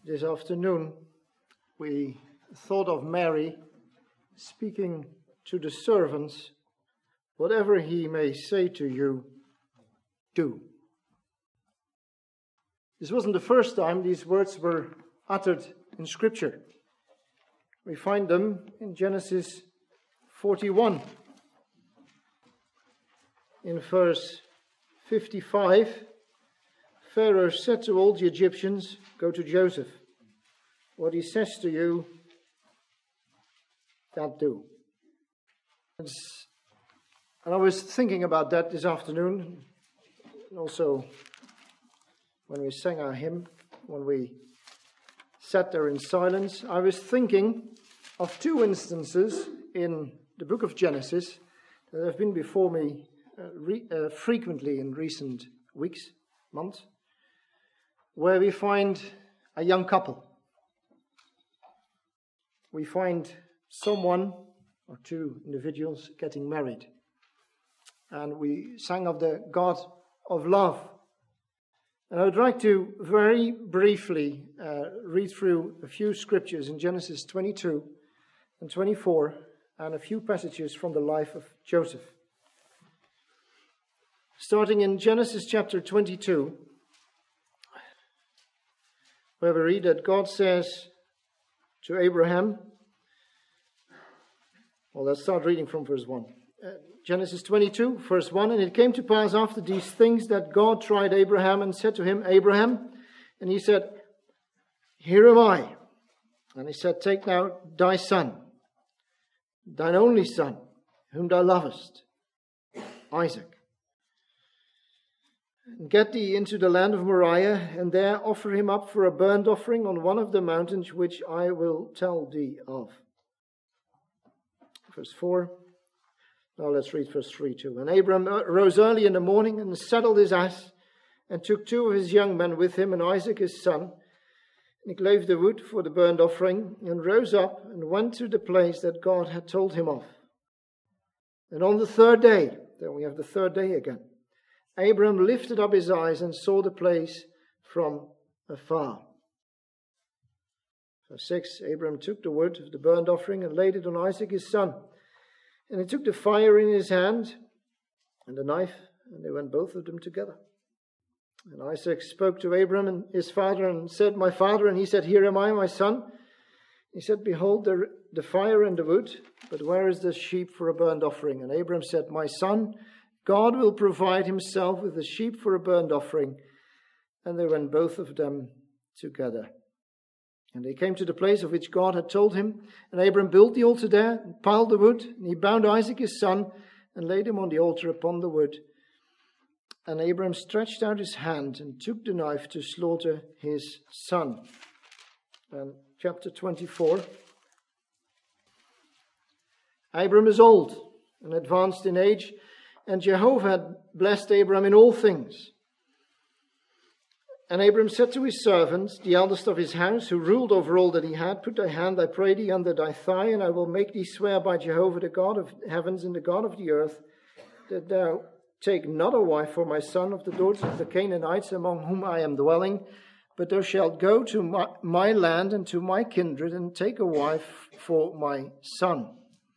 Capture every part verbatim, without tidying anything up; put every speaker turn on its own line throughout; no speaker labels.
this afternoon we thought of Mary speaking to the servants, "Whatever he may say to you, do." This wasn't the first time these words were uttered in Scripture. We find them in Genesis forty-one. In verse fifty-five, Pharaoh said to all the Egyptians, "Go to Joseph. What he says to you, that do." It's, and I was thinking about that this afternoon, and also when we sang our hymn, when we sat there in silence, I was thinking of two instances in the book of Genesis that have been before me uh, re, uh, frequently in recent weeks, months, where we find a young couple. We find someone or two individuals getting married. And we sang of the God of love. And I would like to very briefly uh, read through a few scriptures in Genesis twenty-two and twenty-four and a few passages from the life of Joseph. Starting in Genesis chapter twenty-two, where we read that God says to Abraham, well, let's start reading from verse one. Uh, Genesis twenty-two, verse one, "And it came to pass after these things that God tried Abraham and said to him, Abraham, and he said, Here am I. And he said, Take now thy son, thine only son, whom thou lovest, Isaac, and get thee into the land of Moriah, and there offer him up for a burnt offering on one of the mountains which I will tell thee of." Verse four. Now let's read verse three too. "And Abram rose early in the morning and saddled his ass, and took two of his young men with him, and Isaac his son. And he clave the wood for the burnt offering, and rose up and went to the place that God had told him of. And on the third day," then we have the third day again, "Abram lifted up his eyes and saw the place from afar." Verse six, "Abram took the wood of the burnt offering and laid it on Isaac his son. And he took the fire in his hand and the knife, and they went both of them together. And Isaac spoke to Abram and his father and said, My father. And he said, Here am I, my son. He said, Behold the, the fire and the wood, but where is the sheep for a burnt offering? And Abram said, My son, God will provide himself with the sheep for a burnt offering. And they went both of them together. And they came to the place of which God had told him. And Abram built the altar there, and piled the wood. And he bound Isaac his son, and laid him on the altar upon the wood. And Abram stretched out his hand, and took the knife to slaughter his son." And chapter twenty-four. "Abram is old, and advanced in age, and Jehovah had blessed Abram in all things. And Abram said to his servants, the eldest of his house, who ruled over all that he had, Put thy hand, I pray thee, under thy thigh, and I will make thee swear by Jehovah, the God of heavens and the God of the earth, that thou take not a wife for my son of the daughters of the Canaanites, among whom I am dwelling, but thou shalt go to my, my land and to my kindred, and take a wife for my son."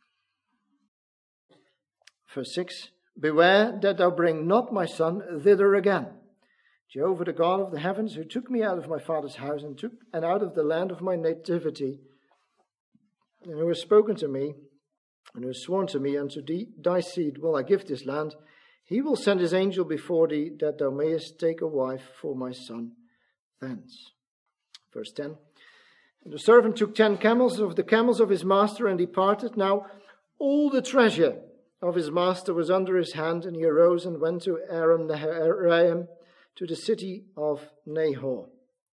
Verse six, "Beware that thou bring not my son thither again. Jehovah, the God of the heavens, who took me out of my father's house and took and out of the land of my nativity, and who has spoken to me, and who has sworn to me, unto thee, thy seed will I give this land, he will send his angel before thee, that thou mayest take a wife for my son thence." Verse ten, "And the servant took ten camels of the camels of his master, and departed. Now all the treasure of his master was under his hand, and he arose and went to Aram Naharaim, to the city of Nahor."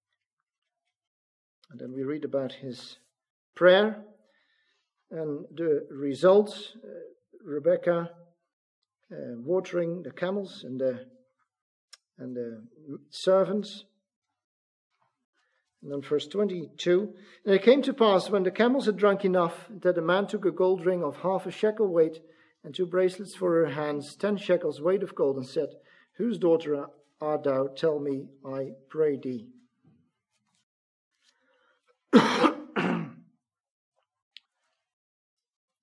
And then we read about his prayer and the results. Uh, Rebekah uh, watering the camels and the, and the servants. And then verse twenty-two, "And it came to pass, when the camels had drunk enough, that a man took a gold ring of half a shekel weight, and two bracelets for her hands, ten shekels weight of gold, and said, Whose daughter art thou? Tell me, I pray thee."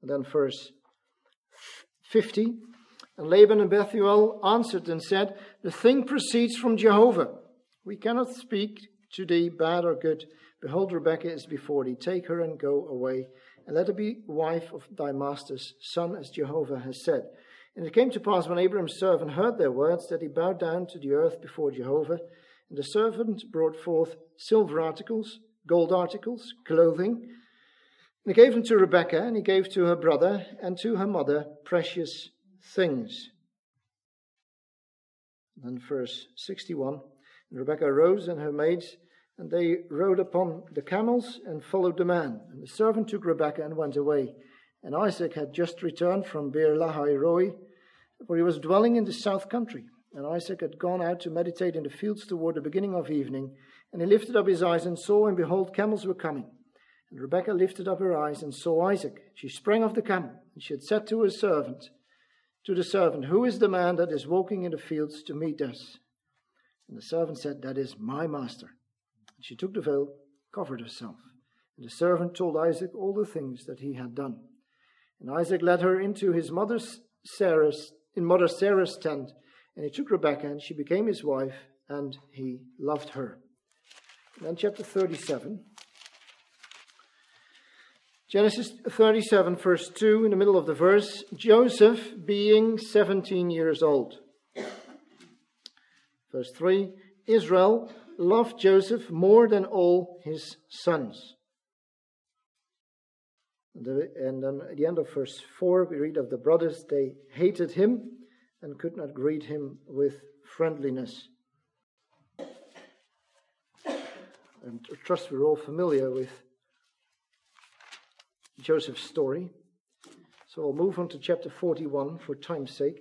And then verse fifty. And Laban and Bethuel answered and said, the thing proceeds from Jehovah. We cannot speak to thee bad or good. Behold, Rebekah is before thee. Take her and go away, and let her be wife of thy master's son, as Jehovah has said. And it came to pass, when Abraham's servant heard their words, that he bowed down to the earth before Jehovah. And the servant brought forth silver articles, gold articles, clothing. And he gave them to Rebekah, and he gave to her brother and to her mother precious things. And then verse sixty-one. And Rebekah arose and her maids, and they rode upon the camels and followed the man. And the servant took Rebekah and went away. And Isaac had just returned from Beer Lahai Roi, for he was dwelling in the south country. And Isaac had gone out to meditate in the fields toward the beginning of evening. And he lifted up his eyes and saw, and behold, camels were coming. And Rebekah lifted up her eyes and saw Isaac. She sprang off the camel, and she had said to her servant, to the servant, who is the man that is walking in the fields to meet us? And the servant said, that is my master. And she took the veil, covered herself. And the servant told Isaac all the things that he had done. And Isaac led her into his mother's Sarah's, in mother Sarah's tent. And he took Rebekah, and she became his wife, and he loved her. And then chapter thirty-seven. Genesis thirty-seven, verse two, in the middle of the verse, Joseph being seventeen years old. Verse three, Israel loved Joseph more than all his sons. And then at the end of verse four, we read of the brothers, they hated him and could not greet him with friendliness. And I trust we're all familiar with Joseph's story. So I'll move on to chapter forty-one for time's sake.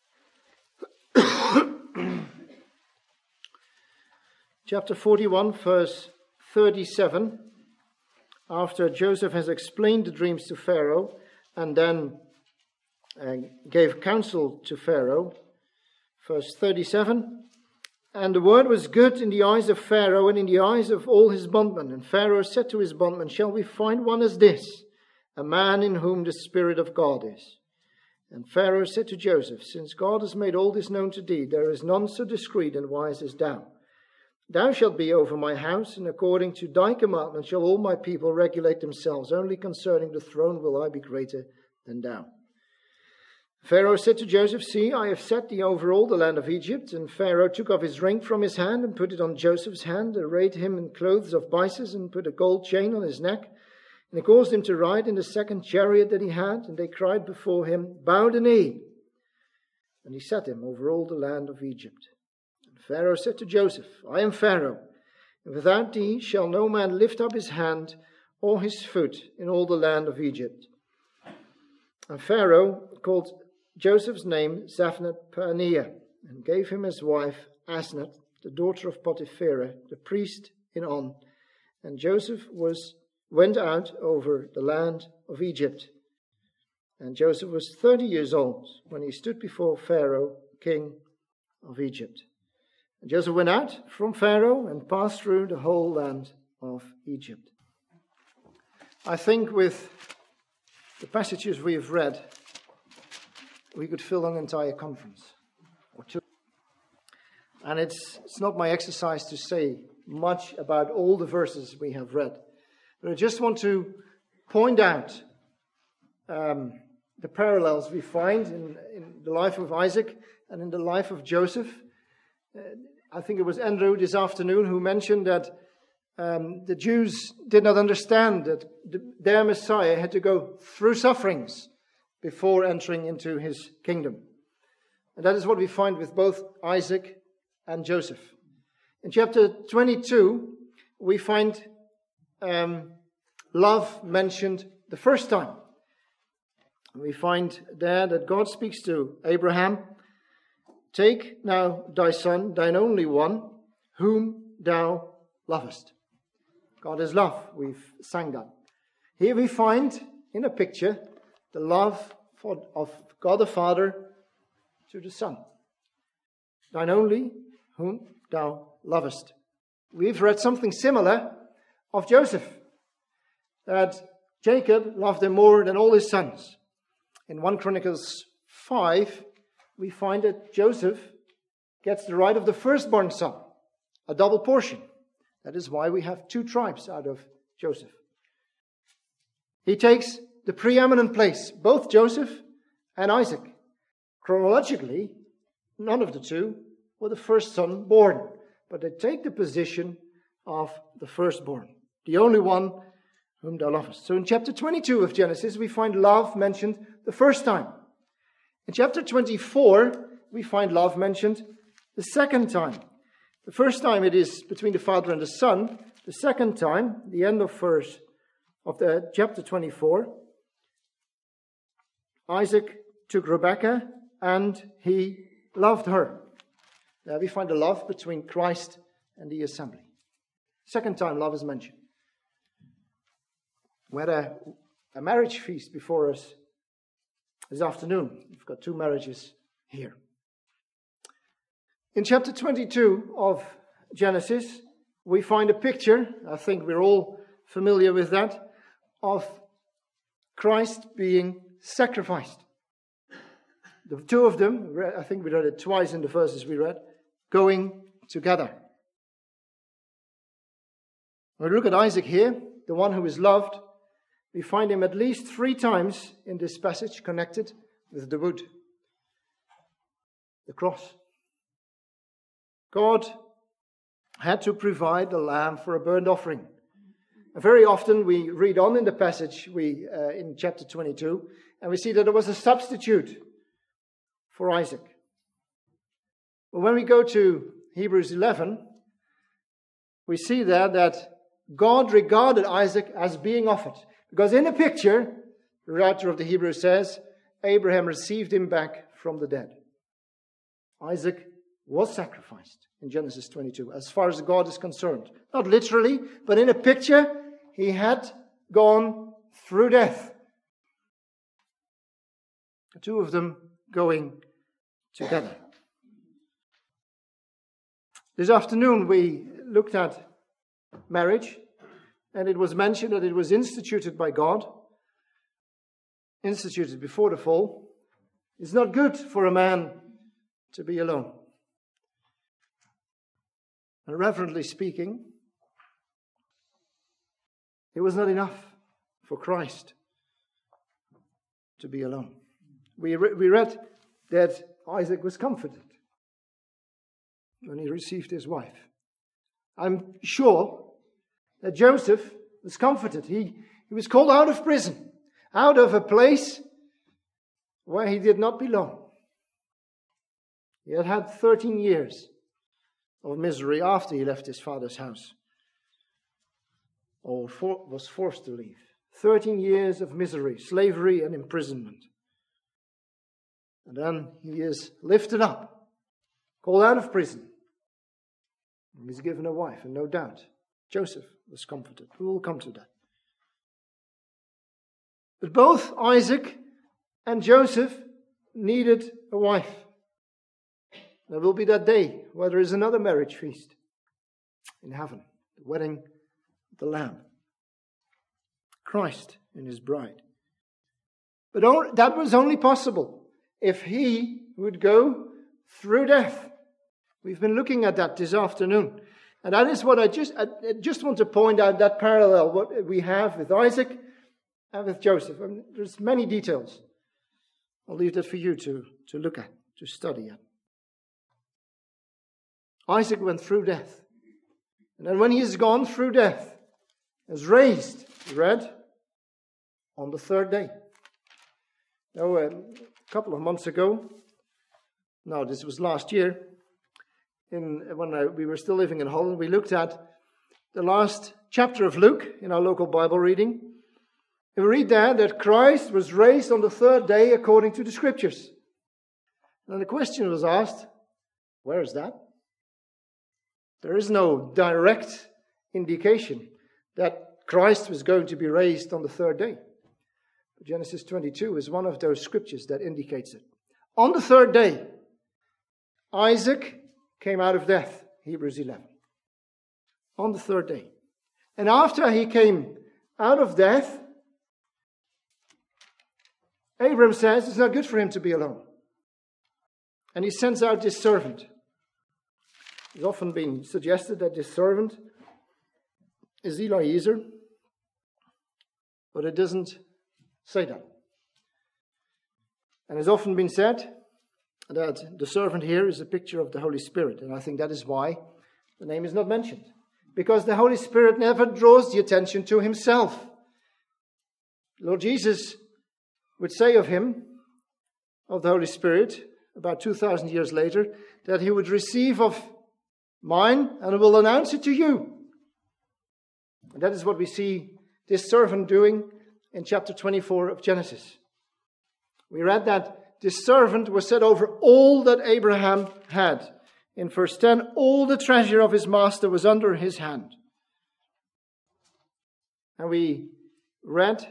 Chapter forty-one, verse thirty-seven. After Joseph has explained the dreams to Pharaoh and then uh, gave counsel to Pharaoh. Verse thirty-seven. And the word was good in the eyes of Pharaoh and in the eyes of all his bondmen. And Pharaoh said to his bondmen, shall we find one as this, a man in whom the Spirit of God is? And Pharaoh said to Joseph, since God has made all this known to thee, there is none so discreet and wise as thou. Thou shalt be over my house, and according to thy commandment shall all my people regulate themselves. Only concerning the throne will I be greater than thou. Pharaoh said to Joseph, see, I have set thee over all the land of Egypt. And Pharaoh took off his ring from his hand and put it on Joseph's hand, arrayed him in clothes of byssus, and put a gold chain on his neck. And he caused him to ride in the second chariot that he had, and they cried before him, bow the knee. And he set him over all the land of Egypt. And Pharaoh said to Joseph, I am Pharaoh, and without thee shall no man lift up his hand or his foot in all the land of Egypt. And Pharaoh called Joseph's name Zaphnath-Paaneah, and gave him his wife Asnath, the daughter of Potipherah, the priest in On. And Joseph was went out over the land of Egypt. And Joseph was thirty years old when he stood before Pharaoh, king of Egypt. And Joseph went out from Pharaoh and passed through the whole land of Egypt. I think with the passages we have read, we could fill an entire conference or two. And it's, it's not my exercise to say much about all the verses we have read. But I just want to point out um, the parallels we find in, in the life of Isaac and in the life of Joseph. Uh, I think it was Andrew this afternoon who mentioned that um, the Jews did not understand that the, their Messiah had to go through sufferings before entering into his kingdom. And that is what we find with both Isaac and Joseph. In chapter twenty-two, we find um, love mentioned the first time. We find there that God speaks to Abraham, take now thy son, thine only one, whom thou lovest. God is love. We've sang that. Here we find in a picture the love for, of God the Father to the Son. Thine only, whom thou lovest. We've read something similar of Joseph, that Jacob loved him more than all his sons. In First Chronicles five, we find that Joseph gets the right of the firstborn son, a double portion. That is why we have two tribes out of Joseph. He takes the preeminent place, both Joseph and Isaac. Chronologically, none of the two were the first son born, but they take the position of the firstborn, the only one whom thou lovest. So in chapter twenty-two of Genesis, we find love mentioned the first time. In chapter twenty-four, we find love mentioned the second time. The first time it is between the father and the son. The second time, the end of verse of the chapter twenty-four, Isaac took Rebekah and he loved her. There we find the love between Christ and the assembly. Second time love is mentioned. We had a, a marriage feast before us this afternoon. We've got two marriages here. In chapter twenty-two of Genesis, we find a picture, I think we're all familiar with that, of Christ being sacrificed. The two of them, I think we read it twice in the verses we read, going together. When we look at Isaac here, the one who is loved, we find him at least three times in this passage connected with the wood, the cross. God had to provide a lamb for a burnt offering. And very often we read on in the passage we uh, in chapter twenty-two, and we see that there was a substitute for Isaac. But when we go to Hebrews eleven, we see there that God regarded Isaac as being offered. Because in the picture, the writer of the Hebrews says, Abraham received him back from the dead. Isaac was sacrificed in Genesis twenty-two, as far as God is concerned. Not literally, but in a picture, he had gone through death. The two of them going together. This afternoon we looked at marriage, and it was mentioned that it was instituted by God, instituted before the fall. It's not good for a man to be alone. And reverently speaking, it was not enough for Christ to be alone. We, re- we read that Isaac was comforted when he received his wife. I'm sure that Joseph was comforted. He, he was called out of prison, out of a place where he did not belong. He had had thirteen years of misery after he left his father's house, or for, was forced to leave. thirteen years of misery, slavery and imprisonment. And then he is lifted up, called out of prison. And he's given a wife, and no doubt Joseph was comforted. We will come to that. But both Isaac and Joseph needed a wife. There will be that day where there is another marriage feast in heaven, the wedding of the Lamb, Christ and his bride. But that was only possible if he would go through death. We've been looking at that this afternoon. And that is what I just, I just want to point out, that parallel, what we have with Isaac and with Joseph. I mean, there's many details. I'll leave that for you to, to look at, to study at. Isaac went through death. And then when he has gone through death, is raised, read, on the third day. Now, a couple of months ago, no, this was last year, in when I, we were still living in Holland, we looked at the last chapter of Luke in our local Bible reading. And we read there that Christ was raised on the third day according to the Scriptures. And the question was asked, where is that? There is no direct indication that Christ was going to be raised on the third day. But Genesis twenty-two is one of those scriptures that indicates it. On the third day, Isaac came out of death, Hebrews eleven. On the third day. And after he came out of death, Abraham says it's not good for him to be alone. And he sends out this servant. It's often been suggested that this servant is Eliezer, but it doesn't say that. And it's often been said that the servant here is a picture of the Holy Spirit, and I think that is why the name is not mentioned. Because the Holy Spirit never draws the attention to himself. Lord Jesus would say of him, of the Holy Spirit, about two thousand years later, that he would receive of mine and will announce it to you. And that is what we see this servant doing in chapter twenty-four of Genesis. We read that this servant was set over all that Abraham had. In verse ten, all the treasure of his master was under his hand. And we read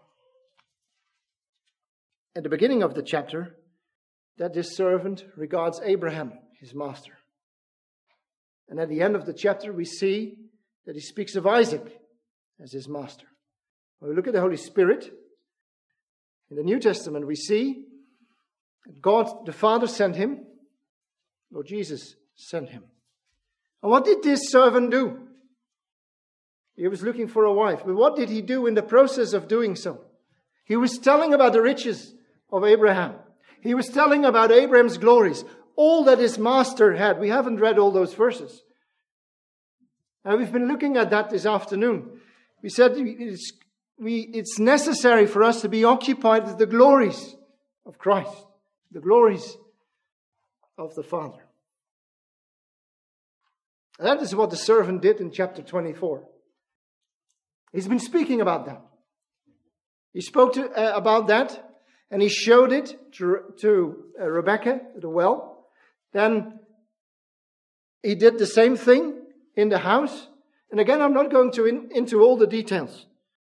at the beginning of the chapter that this servant regards Abraham, his master. And at the end of the chapter, we see that he speaks of Isaac as his master. When we look at the Holy Spirit, in the New Testament, we see that God the Father sent him, Lord Jesus sent him. And what did this servant do? He was looking for a wife. But what did he do in the process of doing so? He was telling about the riches of Abraham. He was telling about Abraham's glories, all that his master had. We haven't read all those verses. And we've been looking at that this afternoon. We said it's, we, it's necessary for us to be occupied with the glories of Christ, the glories of the Father. And that is what the servant did in chapter twenty-four. He's been speaking about that. He spoke to, uh, about that. And he showed it to, to uh, Rebekah at the well. Then he did the same thing in the house. And again, I'm not going to in, into all the details.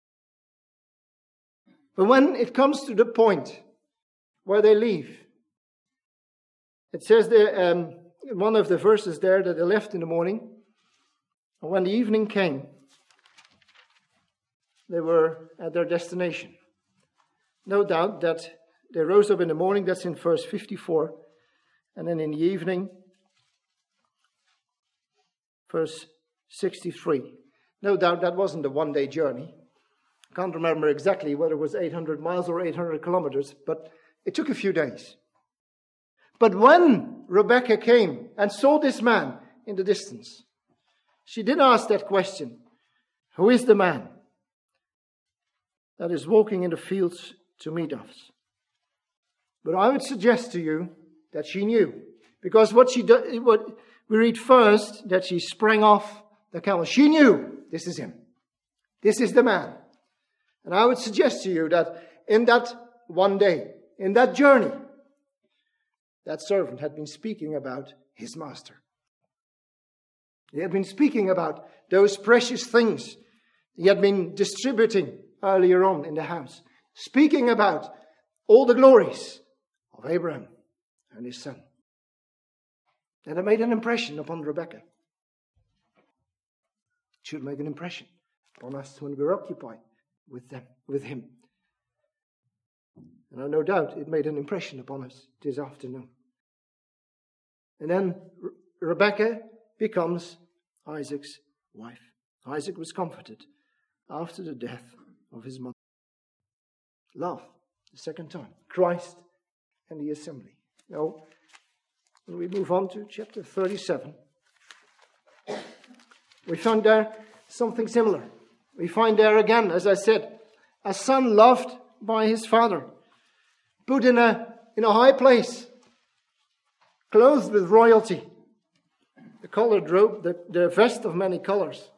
But when it comes to the point where they leave, it says there, um, in one of the verses there, that they left in the morning. And when the evening came, they were at their destination. No doubt that they rose up in the morning, that's in verse fifty-four. And then in the evening, verse sixty-three. No doubt that wasn't a one-day journey. I can't remember exactly whether it was eight hundred miles or eight hundred kilometers, but it took a few days. But when Rebekah came and saw this man in the distance, she did ask that question, who is the man that is walking in the fields to meet us? But I would suggest to you that she knew. Because what she do, what we read first, that she sprang off the camel. She knew this is him. This is the man. And I would suggest to you that in that one day, in that journey, that servant had been speaking about his master. He had been speaking about those precious things he had been distributing earlier on in the house. Speaking about all the glories of Abraham and his son. And it made an impression upon Rebekah. It should make an impression upon us when we're occupied with them, with him. And I have no doubt it made an impression upon us this afternoon. And then Re- Rebekah becomes Isaac's wife. Isaac was comforted after the death of his mother. Love, the second time. Christ and the assembly. Now, when we move on to chapter thirty-seven, we find there something similar. We find there again, as I said, a son loved by his father, put in a, in a high place, clothed with royalty, the colored robe, the, the vest of many colors.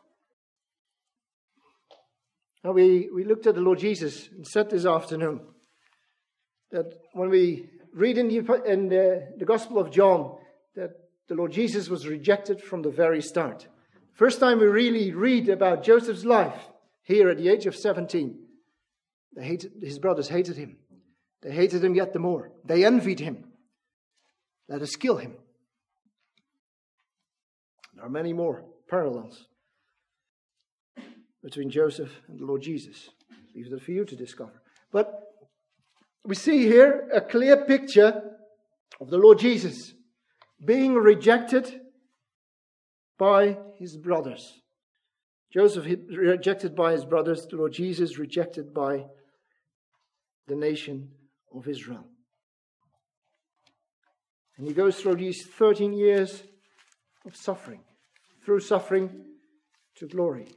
Now we, we looked at the Lord Jesus and said this afternoon that when we read in, the, in the, the Gospel of John that the Lord Jesus was rejected from the very start. First time we really read about Joseph's life here at the age of seventeen. They hated, his brothers hated him. They hated him yet the more. They envied him. Let us kill him. There are many more parallels between Joseph and the Lord Jesus. Leave that for you to discover. But we see here a clear picture of the Lord Jesus being rejected by his brothers. Joseph rejected by his brothers, the Lord Jesus rejected by the nation of Israel. And he goes through these thirteen years of suffering, through suffering to glory.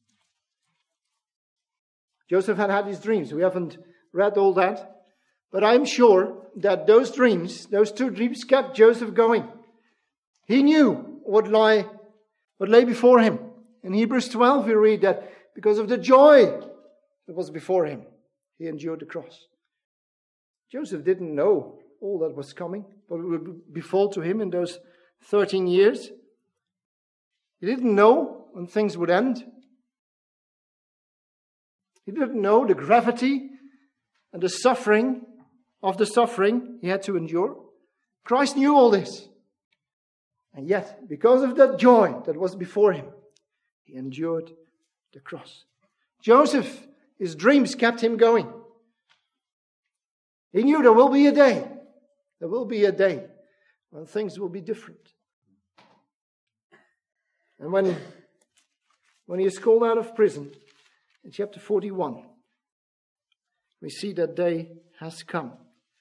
Joseph had had his dreams. We haven't read all that, but I'm sure that those dreams, those two dreams, kept Joseph going. He knew what lay, what lay before him. In Hebrews twelve, we read that because of the joy that was before him, he endured the cross. Joseph didn't know all that was coming, what would befall to him in those thirteen years. He didn't know when things would end. He didn't know the gravity and the suffering of the suffering he had to endure. Christ knew all this. And yet, because of that joy that was before him, he endured the cross. Joseph, his dreams kept him going. He knew there will be a day. There will be a day when things will be different. And when, when he is called out of prison, in chapter forty-one, we see that day has come.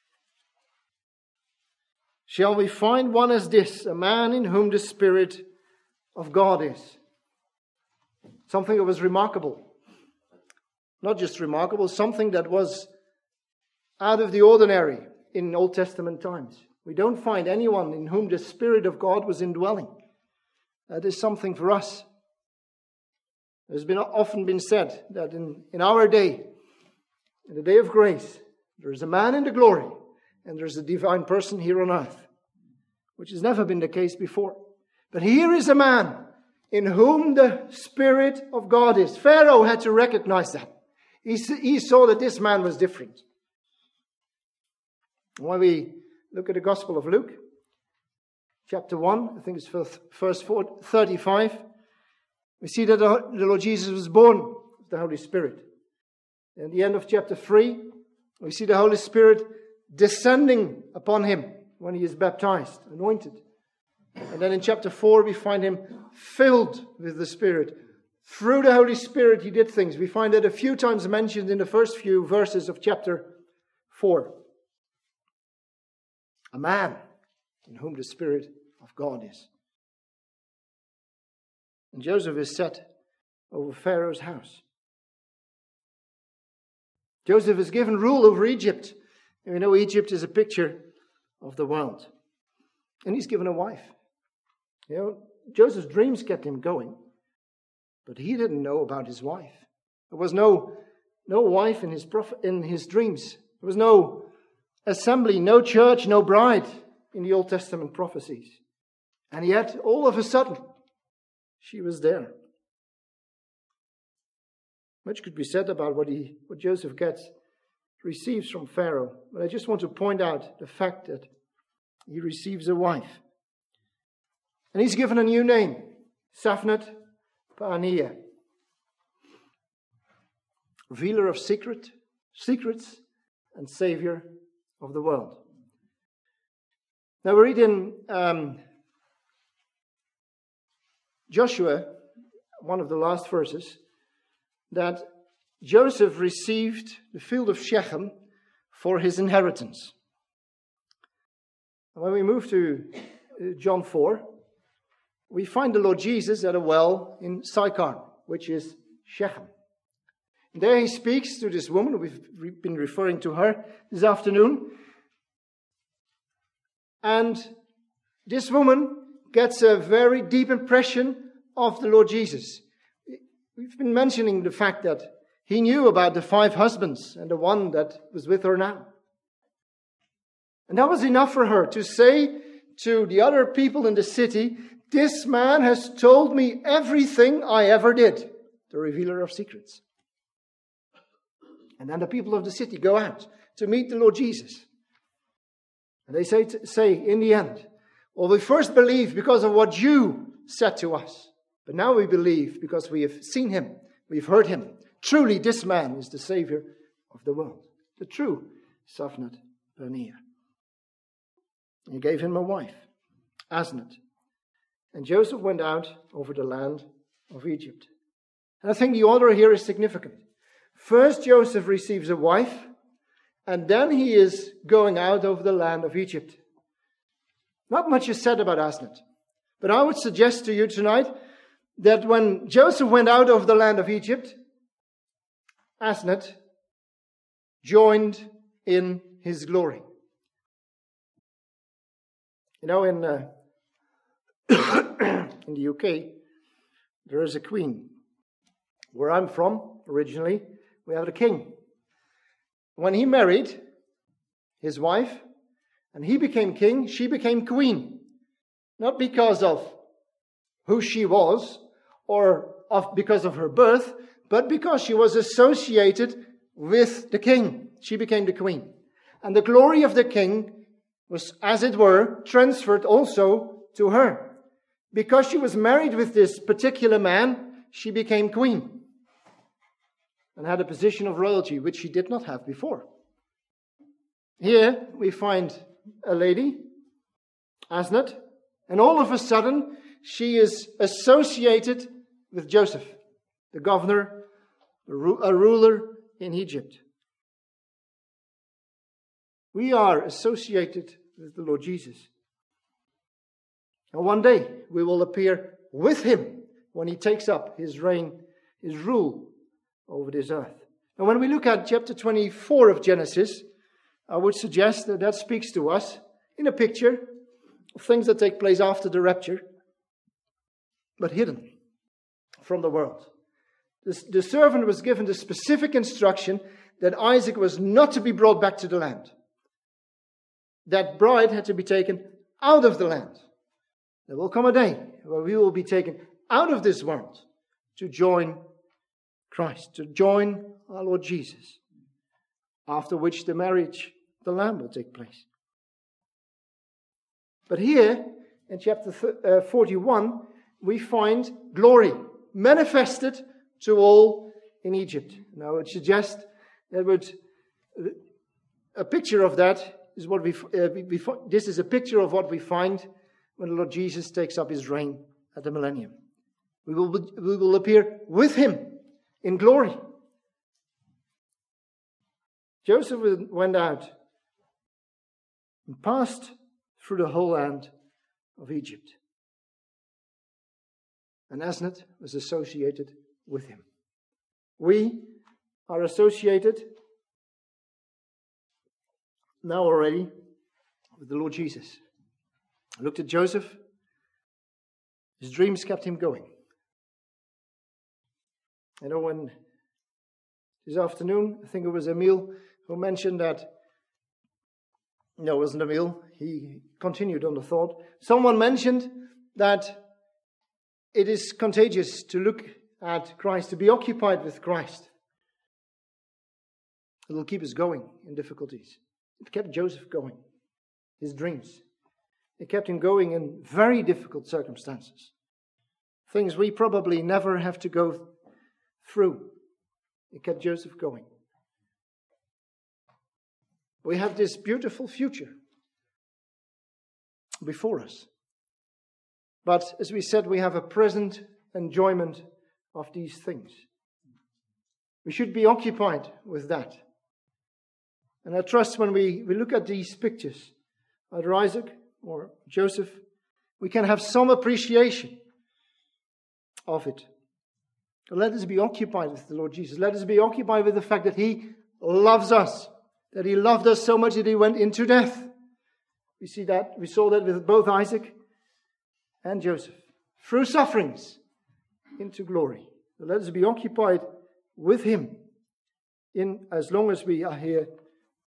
Shall we find one as this, a man in whom the Spirit of God is? Something that was remarkable. Not just remarkable, something that was out of the ordinary in Old Testament times. We don't find anyone in whom the Spirit of God was indwelling. That is something for us. There's been often been said that in, in our day, in the day of grace, there is a man in the glory and there's a divine person here on earth, which has never been the case before. But here is a man in whom the Spirit of God is. Pharaoh had to recognize that. He, he saw that this man was different. When we look at the Gospel of Luke, chapter one, I think it's verse thirty-five, we see that the Lord Jesus was born of the Holy Spirit. At the end of chapter three, we see the Holy Spirit descending upon him when he is baptized, anointed. And then in chapter four, we find him filled with the Spirit. Through the Holy Spirit, he did things. We find that a few times mentioned in the first few verses of chapter four. A man in whom the Spirit of God is. And Joseph is set over Pharaoh's house. Joseph is given rule over Egypt. And we know Egypt is a picture of the world. And he's given a wife. You know, Joseph's dreams kept him going. But he didn't know about his wife. There was no, no wife in his, prof- in his dreams. There was no assembly, no church, no bride in the Old Testament prophecies. And yet, all of a sudden, she was there. Much could be said about what he, what Joseph gets, receives from Pharaoh. But I just want to point out the fact that he receives a wife. And he's given a new name, Zaphnath Paaneah. Revealer of secret, secrets and Savior of the world. Now we read in um, Joshua, one of the last verses, that Joseph received the field of Shechem for his inheritance. And when we move to John four, we find the Lord Jesus at a well in Sychar, which is Shechem. And there he speaks to this woman. We've been referring to her this afternoon. And this woman gets a very deep impression of the Lord Jesus. We've been mentioning the fact that he knew about the five husbands and the one that was with her now. And that was enough for her to say to the other people in the city, this man has told me everything I ever did. The revealer of secrets. And then the people of the city go out to meet the Lord Jesus. And they say, to, say in the end, well, we first believed because of what you said to us. But now we believe because we have seen him. We've heard him. Truly, this man is the Savior of the world. The true Saphnath Paneah. He gave him a wife, Asenath. And Joseph went out over the land of Egypt. And I think the order here is significant. First, Joseph receives a wife, and then he is going out over the land of Egypt. Not much is said about Asenath, but I would suggest to you tonight that when Joseph went out of the land of Egypt, Asenath joined in his glory. You know, in uh, in the U K, there is a queen. Where I'm from, originally, we have a king. When he married his wife, and he became king, she became queen. Not because of who she was, or of because of her birth, but because she was associated with the king. She became the queen. And the glory of the king was, as it were, transferred also to her. Because she was married with this particular man, she became queen. And had a position of royalty, which she did not have before. Here we find a lady, Asenath, and all of a sudden she is associated with Joseph, the governor, a ruler in Egypt. We are associated with the Lord Jesus. And one day we will appear with him when he takes up his reign, his rule over this earth. And when we look at chapter twenty-four of Genesis, I would suggest that that speaks to us in a picture of things that take place after the rapture, but hidden from the world. The, the servant was given the specific instruction that Isaac was not to be brought back to the land. That bride had to be taken out of the land. There will come a day where we will be taken out of this world to join Christ, to join our Lord Jesus, after which the marriage of the Lamb will take place. But here, in chapter forty-one, we find glory manifested to all in Egypt. Now, I would suggest that would, a picture of that is what we, uh, we, we this is a picture of what we find when the Lord Jesus takes up his reign at the millennium. We will, we will appear with him in glory. Joseph went out and passed through the whole land of Egypt. And Asenath was associated with him. We are associated now already with the Lord Jesus. I looked at Joseph. His dreams kept him going. You know, when this afternoon, I think it was Emil who mentioned that, no, it wasn't Emil, he continued on the thought. Someone mentioned that it is contagious to look at Christ, to be occupied with Christ. It will keep us going in difficulties. It kept Joseph going, his dreams. It kept him going in very difficult circumstances. Things we probably never have to go through. It kept Joseph going. We have this beautiful future before us. But as we said, we have a present enjoyment of these things. We should be occupied with that. And I trust when we, we look at these pictures, either Isaac or Joseph, we can have some appreciation of it. Let us be occupied with the Lord Jesus. Let us be occupied with the fact that he loves us. That he loved us so much that he went into death. We see that, we saw that with both Isaac and Joseph. Through sufferings into glory. So let us be occupied with him in as long as we are here